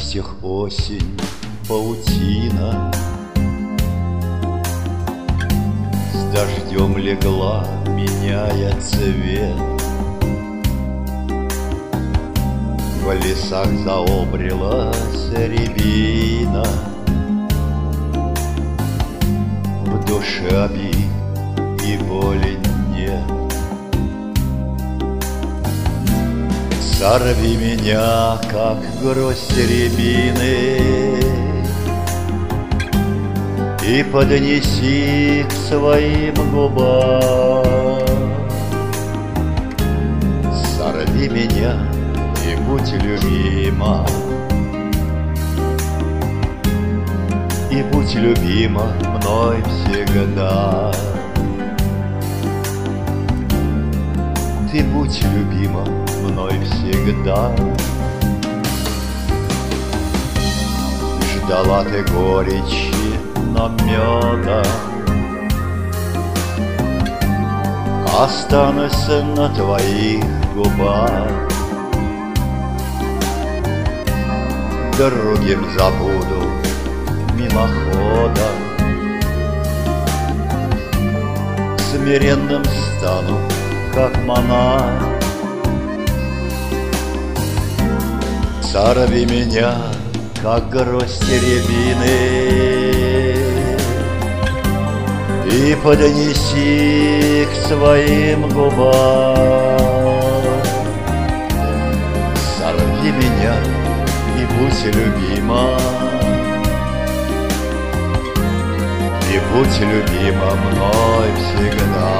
всех осень паутина, с дождем легла, меняя цвет. В лесах заобрелась рябина, в душе обид и боли нет. Сорви меня, как гроздь рябины, и поднеси к своим губам. Сорви меня и будь любима, и будь любима мной всегда. Ты будь любима мной всегда. Ждала ты горечи, но меда останусь на твоих губах. Другим забуду мимоходом, смиренным стану, как монах. Сорви меня, как гроздь рябины, и поднеси к своим губам. Сорви меня и будь любима, и будь любима мной всегда.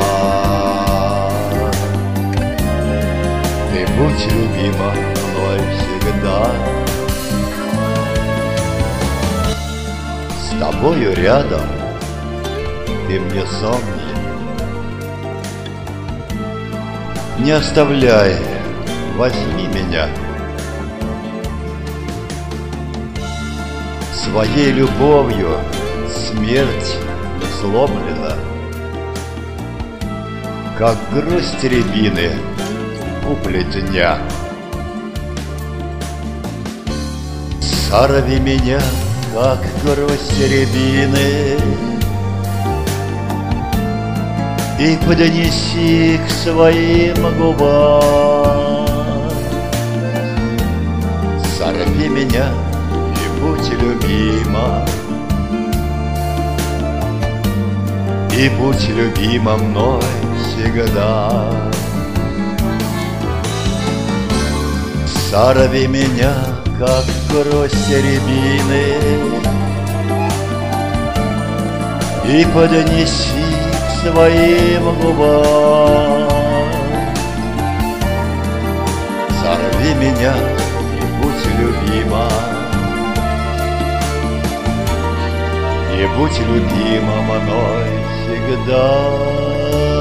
Ты будь любима мной всегда. С тобою рядом ты мне сон не оставляй, возьми меня. Своей любовью смерть сломлена, как гроздь рябины у плетня. Сорви меня, как гроздь рябины, и поднеси к своим губам. Сорви меня и будь любима, и будь любима мной всегда. Сорви меня, как гроздь рябины, и поднеси к своим губам. Сорви меня и будь любима, и будь любима мной всегда.